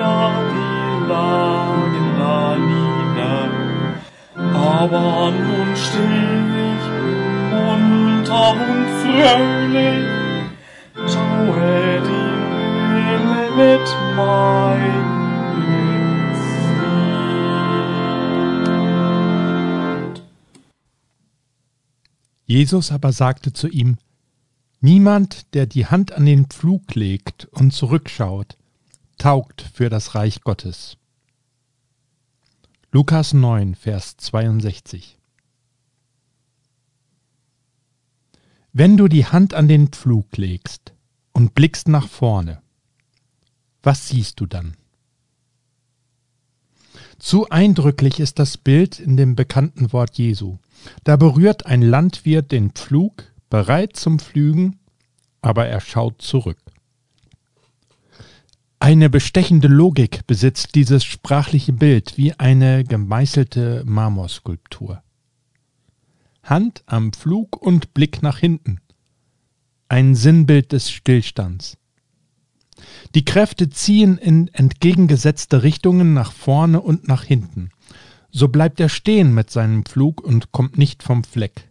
ja, die lagen da nieder. Aber nun steh ich munter und fröhlich, schaue die Himmel mit meinem Gesicht. Jesus aber sagte zu ihm: Niemand, der die Hand an den Pflug legt und zurückschaut, taugt für das Reich Gottes. Lukas 9, Vers 62. Wenn du die Hand an den Pflug legst und blickst nach vorne, was siehst du dann? Zu eindrücklich ist das Bild in dem bekannten Wort Jesu. Da berührt ein Landwirt den Pflug, bereit zum Pflügen, aber er schaut zurück. Eine bestechende Logik besitzt dieses sprachliche Bild wie eine gemeißelte Marmorskulptur. Hand am Pflug und Blick nach hinten. Ein Sinnbild des Stillstands. Die Kräfte ziehen in entgegengesetzte Richtungen nach vorne und nach hinten. So bleibt er stehen mit seinem Pflug und kommt nicht vom Fleck.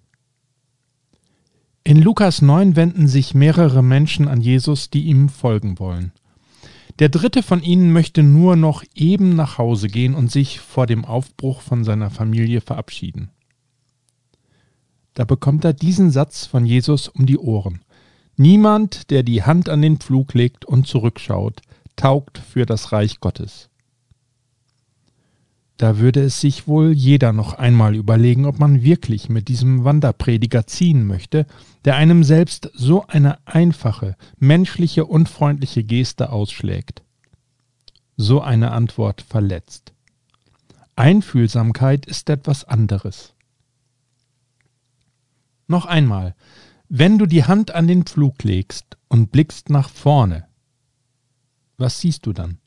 In Lukas 9 wenden sich mehrere Menschen an Jesus, die ihm folgen wollen. Der dritte von ihnen möchte nur noch eben nach Hause gehen und sich vor dem Aufbruch von seiner Familie verabschieden. Da bekommt er diesen Satz von Jesus um die Ohren: Niemand, der die Hand an den Pflug legt und zurückschaut, taugt für das Reich Gottes. Da würde es sich wohl jeder noch einmal überlegen, ob man wirklich mit diesem Wanderprediger ziehen möchte, der einem selbst so eine einfache, menschliche und freundliche Geste ausschlägt. So eine Antwort verletzt. Einfühlsamkeit ist etwas anderes. Noch einmal: Wenn du die Hand an den Pflug legst und blickst nach vorne, was siehst du dann?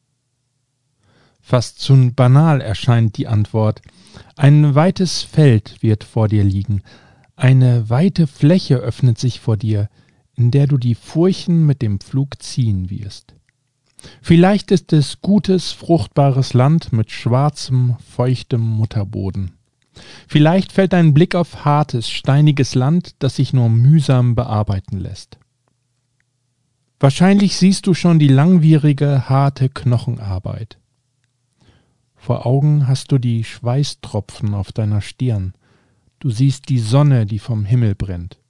Fast zu banal erscheint die Antwort. Ein weites Feld wird vor dir liegen. Eine weite Fläche öffnet sich vor dir, in der du die Furchen mit dem Pflug ziehen wirst. Vielleicht ist es gutes, fruchtbares Land mit schwarzem, feuchtem Mutterboden. Vielleicht fällt dein Blick auf hartes, steiniges Land, das sich nur mühsam bearbeiten lässt. Wahrscheinlich siehst du schon die langwierige, harte Knochenarbeit. Vor Augen hast du die Schweißtropfen auf deiner Stirn. Du siehst die Sonne, die vom Himmel brennt.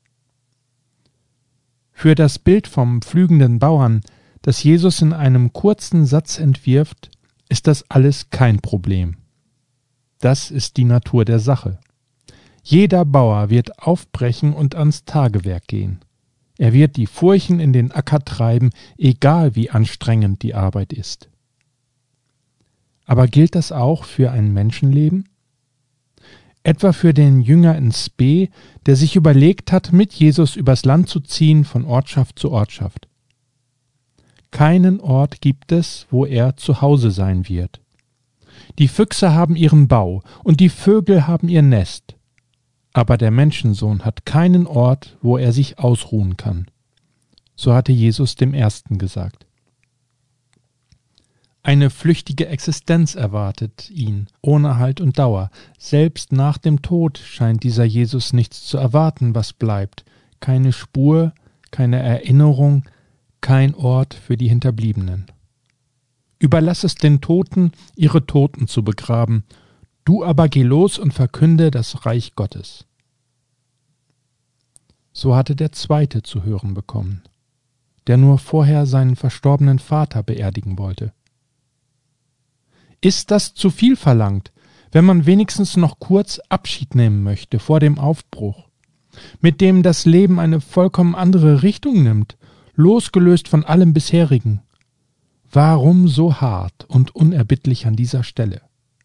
Für das Bild vom pflügenden Bauern, das Jesus in einem kurzen Satz entwirft, ist das alles kein Problem. Das ist die Natur der Sache. Jeder Bauer wird aufbrechen und ans Tagewerk gehen. Er wird die Furchen in den Acker treiben, egal wie anstrengend die Arbeit ist. Aber gilt das auch für ein Menschenleben? Etwa für den Jünger in Spee, der sich überlegt hat, mit Jesus übers Land zu ziehen, von Ortschaft zu Ortschaft. Keinen Ort gibt es, wo er zu Hause sein wird. Die Füchse haben ihren Bau und die Vögel haben ihr Nest. Aber der Menschensohn hat keinen Ort, wo er sich ausruhen kann. So hatte Jesus dem Ersten gesagt. Eine flüchtige Existenz erwartet ihn, ohne Halt und Dauer. Selbst nach dem Tod scheint dieser Jesus nichts zu erwarten, was bleibt. Keine Spur, keine Erinnerung, kein Ort für die Hinterbliebenen. Überlass es den Toten, ihre Toten zu begraben. Du aber geh los und verkünde das Reich Gottes. So hatte der Zweite zu hören bekommen, der nur vorher seinen verstorbenen Vater beerdigen wollte. Ist das zu viel verlangt, wenn man wenigstens noch kurz Abschied nehmen möchte vor dem Aufbruch, mit dem das Leben eine vollkommen andere Richtung nimmt, losgelöst von allem Bisherigen? Warum so hart und unerbittlich an dieser Stelle?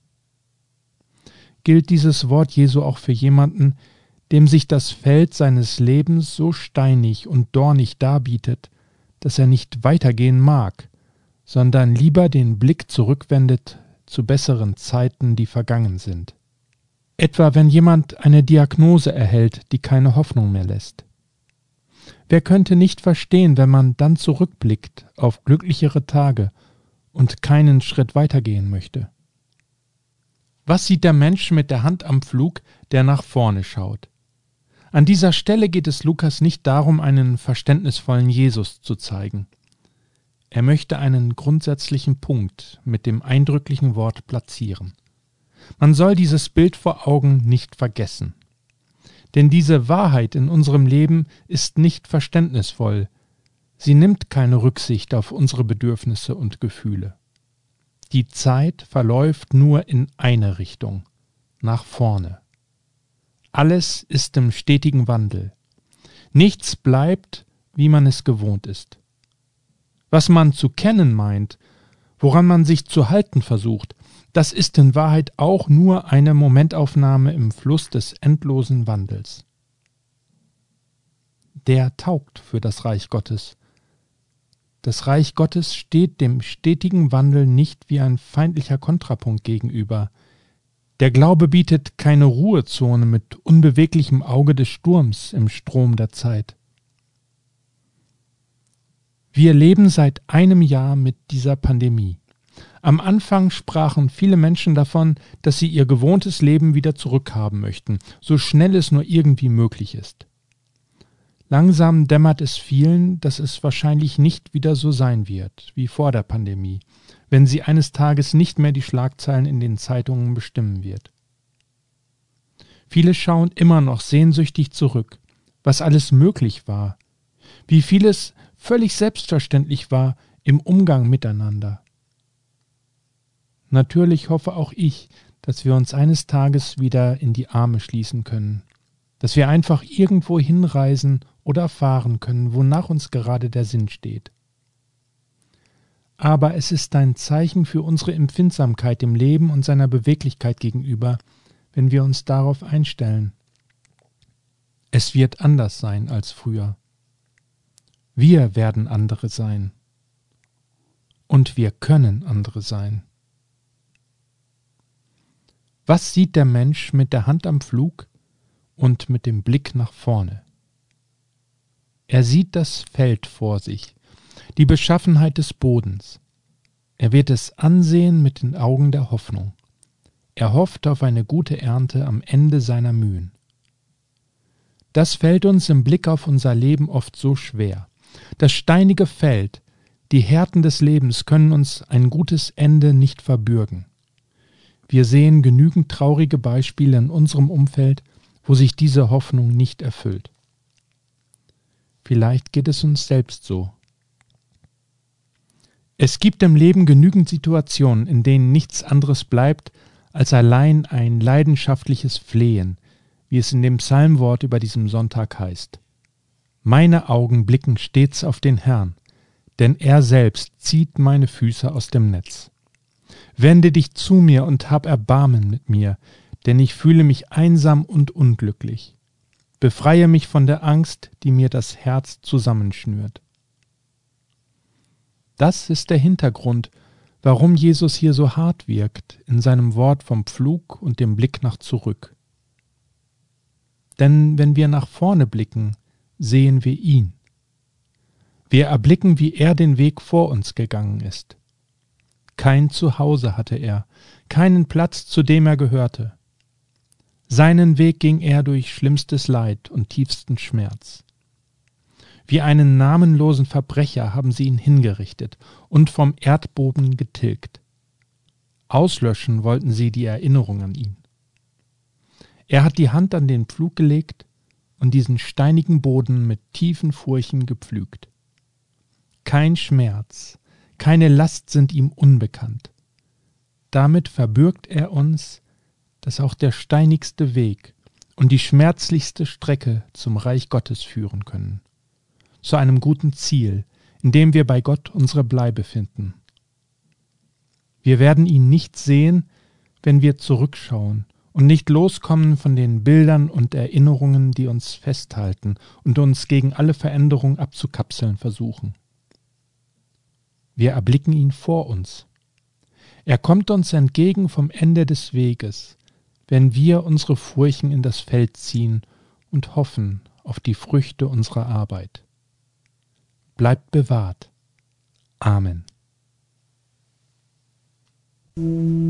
Gilt dieses Wort Jesu auch für jemanden, dem sich das Feld seines Lebens so steinig und dornig darbietet, dass er nicht weitergehen mag, sondern lieber den Blick zurückwendet zu besseren Zeiten, die vergangen sind. Etwa wenn jemand eine Diagnose erhält, die keine Hoffnung mehr lässt. Wer könnte nicht verstehen, wenn man dann zurückblickt auf glücklichere Tage und keinen Schritt weitergehen möchte? Was sieht der Mensch mit der Hand am Pflug, der nach vorne schaut? An dieser Stelle geht es Lukas nicht darum, einen verständnisvollen Jesus zu zeigen. Er möchte einen grundsätzlichen Punkt mit dem eindrücklichen Wort platzieren. Man soll dieses Bild vor Augen nicht vergessen. Denn diese Wahrheit in unserem Leben ist nicht verständnisvoll. Sie nimmt keine Rücksicht auf unsere Bedürfnisse und Gefühle. Die Zeit verläuft nur in eine Richtung, nach vorne. Alles ist im stetigen Wandel. Nichts bleibt, wie man es gewohnt ist. Was man zu kennen meint, woran man sich zu halten versucht, das ist in Wahrheit auch nur eine Momentaufnahme im Fluss des endlosen Wandels. Der taugt für das Reich Gottes. Das Reich Gottes steht dem stetigen Wandel nicht wie ein feindlicher Kontrapunkt gegenüber. Der Glaube bietet keine Ruhezone mit unbeweglichem Auge des Sturms im Strom der Zeit. Wir leben seit einem Jahr mit dieser Pandemie. Am Anfang sprachen viele Menschen davon, dass sie ihr gewohntes Leben wieder zurückhaben möchten, so schnell es nur irgendwie möglich ist. Langsam dämmert es vielen, dass es wahrscheinlich nicht wieder so sein wird wie vor der Pandemie, wenn sie eines Tages nicht mehr die Schlagzeilen in den Zeitungen bestimmen wird. Viele schauen immer noch sehnsüchtig zurück, was alles möglich war, wie vieles völlig selbstverständlich war im Umgang miteinander. Natürlich hoffe auch ich, dass wir uns eines Tages wieder in die Arme schließen können, dass wir einfach irgendwo hinreisen oder fahren können, wonach uns gerade der Sinn steht. Aber es ist ein Zeichen für unsere Empfindsamkeit dem Leben und seiner Beweglichkeit gegenüber, wenn wir uns darauf einstellen. Es wird anders sein als früher. Wir werden andere sein. Und wir können andere sein. Was sieht der Mensch mit der Hand am Pflug und mit dem Blick nach vorne? Er sieht das Feld vor sich, die Beschaffenheit des Bodens. Er wird es ansehen mit den Augen der Hoffnung. Er hofft auf eine gute Ernte am Ende seiner Mühen. Das fällt uns im Blick auf unser Leben oft so schwer. Das steinige Feld, die Härten des Lebens können uns ein gutes Ende nicht verbürgen. Wir sehen genügend traurige Beispiele in unserem Umfeld, wo sich diese Hoffnung nicht erfüllt. Vielleicht geht es uns selbst so. Es gibt im Leben genügend Situationen, in denen nichts anderes bleibt, als allein ein leidenschaftliches Flehen, wie es in dem Psalmwort über diesem Sonntag heißt. Meine Augen blicken stets auf den Herrn, denn er selbst zieht meine Füße aus dem Netz. Wende dich zu mir und hab Erbarmen mit mir, denn ich fühle mich einsam und unglücklich. Befreie mich von der Angst, die mir das Herz zusammenschnürt. Das ist der Hintergrund, warum Jesus hier so hart wirkt in seinem Wort vom Pflug und dem Blick nach zurück. Denn wenn wir nach vorne blicken, sehen wir ihn. Wir erblicken, wie er den Weg vor uns gegangen ist. Kein Zuhause hatte er, keinen Platz, zu dem er gehörte. Seinen Weg ging er durch schlimmstes Leid und tiefsten Schmerz. Wie einen namenlosen Verbrecher haben sie ihn hingerichtet und vom Erdboden getilgt. Auslöschen wollten sie die Erinnerung an ihn. Er hat die Hand an den Pflug gelegt und diesen steinigen Boden mit tiefen Furchen gepflügt. Kein Schmerz, keine Last sind ihm unbekannt. Damit verbürgt er uns, dass auch der steinigste Weg und die schmerzlichste Strecke zum Reich Gottes führen können. Zu einem guten Ziel, in dem wir bei Gott unsere Bleibe finden. Wir werden ihn nicht sehen, wenn wir zurückschauen und nicht loskommen von den Bildern und Erinnerungen, die uns festhalten und uns gegen alle Veränderung abzukapseln versuchen. Wir erblicken ihn vor uns. Er kommt uns entgegen vom Ende des Weges, wenn wir unsere Furchen in das Feld ziehen und hoffen auf die Früchte unserer Arbeit. Bleibt bewahrt. Amen. Musik